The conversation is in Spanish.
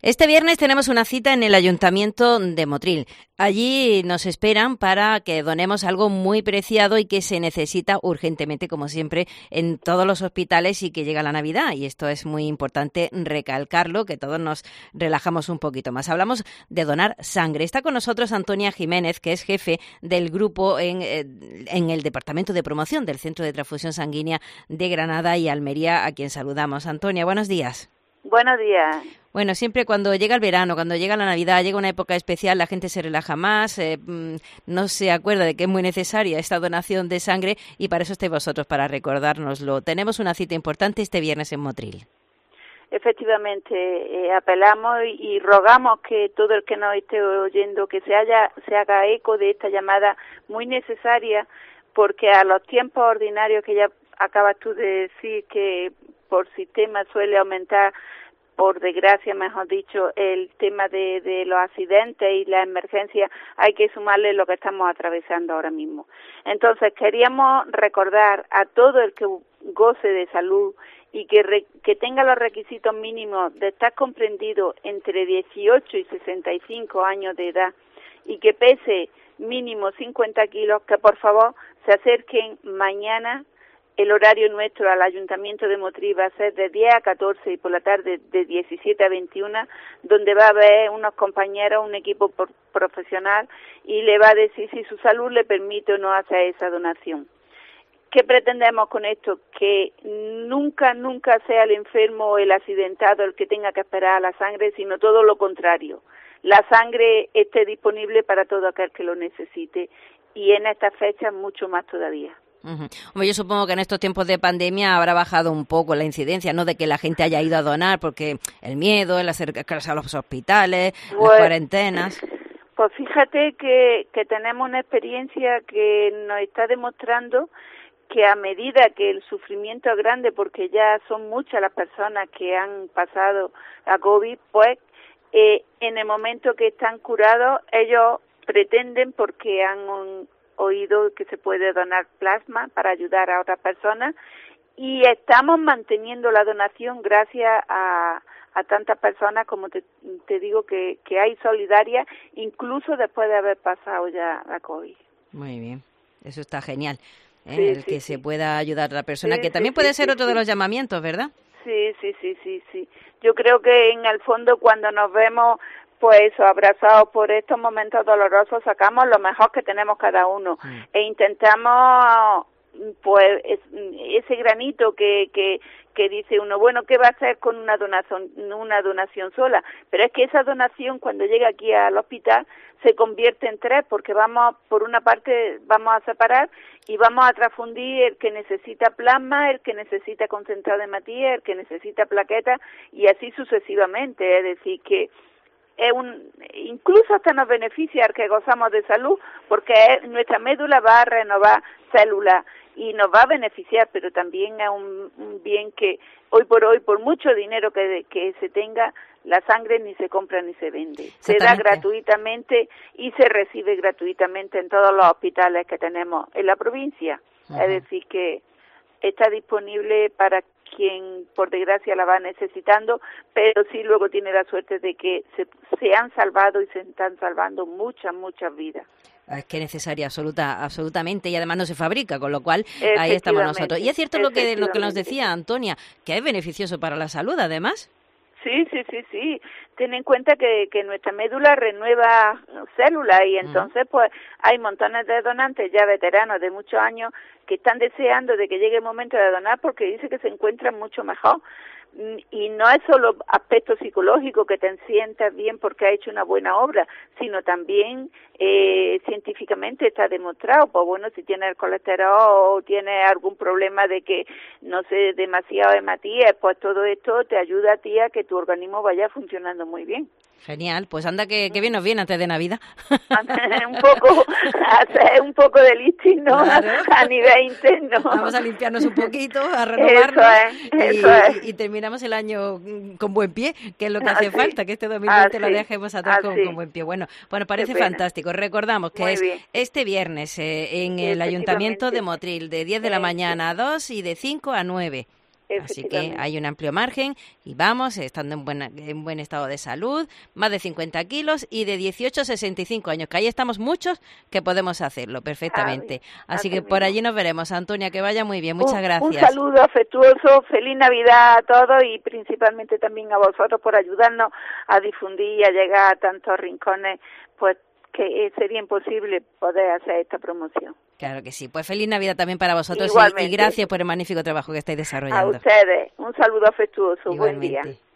Este viernes tenemos una cita en el Ayuntamiento de Motril. Allí nos esperan para que donemos algo muy preciado y que se necesita urgentemente, como siempre, en todos los hospitales y que llega la Navidad. Y esto es muy importante recalcarlo, que todos nos relajamos un poquito más. Hablamos de donar sangre. Está con nosotros Antonia Jiménez, que es jefe del grupo en el Departamento de Promoción del Centro de Transfusión Sanguínea de Granada y Almería, a quien saludamos. Antonia, buenos días. Buenos días. Bueno, siempre cuando llega el verano, cuando llega la Navidad, llega una época especial, la gente se relaja más, no se acuerda de que es muy necesaria esta donación de sangre y para eso estáis vosotros, para recordárnoslo. Tenemos una cita importante este viernes en Motril. Efectivamente, apelamos y rogamos que todo el que nos esté oyendo que se haga eco de esta llamada muy necesaria, porque a los tiempos ordinarios que ya acabas tú de decir que por sistema suele aumentar, por desgracia, mejor dicho, el tema de los accidentes y las emergencias, hay que sumarle lo que estamos atravesando ahora mismo. Entonces, queríamos recordar a todo el que goce de salud y que tenga los requisitos mínimos de estar comprendido entre 18 y 65 años de edad y que pese mínimo 50 kilos, que por favor se acerquen mañana. El horario nuestro al Ayuntamiento de Motril va a ser de 10 a 14 y por la tarde de 17 a 21, donde va a haber unos compañeros, un equipo profesional y le va a decir si su salud le permite o no hacer esa donación. ¿Qué pretendemos con esto? Que nunca sea el enfermo o el accidentado el que tenga que esperar a la sangre, sino todo lo contrario. La sangre esté disponible para todo aquel que lo necesite y en estas fechas mucho más todavía. Hombre, yo supongo que en estos tiempos de pandemia habrá bajado un poco la incidencia, ¿no?, de que la gente haya ido a donar, porque el miedo, el acercarse a los hospitales, las cuarentenas. Pues fíjate que tenemos una experiencia que nos está demostrando que a medida que el sufrimiento es grande, porque ya son muchas las personas que han pasado a COVID, pues en el momento que están curados, ellos pretenden, porque han oído que se puede donar plasma para ayudar a otras personas y estamos manteniendo la donación gracias a tantas personas, como te digo, que hay solidarias, incluso después de haber pasado ya la COVID. Muy bien, eso está genial, que se pueda ayudar a la persona, que también puede ser otro de los llamamientos, ¿verdad? Sí. Yo creo que en el fondo cuando nos vemos pues eso, abrazados por estos momentos dolorosos, sacamos lo mejor que tenemos cada uno e intentamos pues ese granito que dice uno, bueno, ¿qué va a hacer con una donación sola? Pero es que esa donación cuando llega aquí al hospital se convierte en tres, porque por una parte vamos a separar y vamos a transfundir el que necesita plasma, el que necesita concentrado de hematía, el que necesita plaquetas y así sucesivamente, es decir que incluso hasta nos beneficia el que gozamos de salud, porque nuestra médula va a renovar células y nos va a beneficiar, pero también es un bien que hoy por mucho dinero que se tenga, la sangre ni se compra ni se vende. Se da gratuitamente y se recibe gratuitamente en todos los hospitales que tenemos en la provincia. Es decir, que está disponible para quien por desgracia la va necesitando, pero sí luego tiene la suerte de que se han salvado y se están salvando muchas vidas. Es que es necesaria absolutamente, y además no se fabrica, con lo cual ahí estamos nosotros. Y es cierto lo que nos decía Antonia, que es beneficioso para la salud además. Sí. Ten en cuenta que nuestra médula renueva células y entonces pues hay montones de donantes ya veteranos de muchos años que están deseando de que llegue el momento de donar porque dice que se encuentran mucho mejor. Y no es solo aspecto psicológico que te sientas bien porque has hecho una buena obra, sino también científicamente está demostrado, pues bueno, si tienes el colesterol o tienes algún problema de que, no sé, demasiado hematía, pues todo esto te ayuda a ti a que tu organismo vaya funcionando muy bien. Genial, pues anda que bien nos viene antes de Navidad. Hacer un poco de listing, ¿no? Claro. A nivel interno. Vamos a limpiarnos un poquito, a renovarnos eso es. Y terminamos el año con buen pie, que es lo que hace falta, que este 2020 lo dejemos atrás con buen pie. Bueno, parece fantástico. Recordamos que es este viernes en el Ayuntamiento de Motril, de 10 de la mañana a 2 y de 5 a 9. Así que hay un amplio margen y vamos, estando en buen estado de salud, más de 50 kilos y de 18 a 65 años, que ahí estamos muchos que podemos hacerlo perfectamente. Así que por allí nos veremos. Antonia, que vaya muy bien. Muchas gracias. Un saludo afectuoso, feliz Navidad a todos y principalmente también a vosotros por ayudarnos a difundir y a llegar a tantos rincones, pues que sería imposible poder hacer esta promoción. Claro que sí. Pues feliz Navidad también para vosotros y gracias por el magnífico trabajo que estáis desarrollando. A ustedes, un saludo afectuoso. Igualmente. Buen día.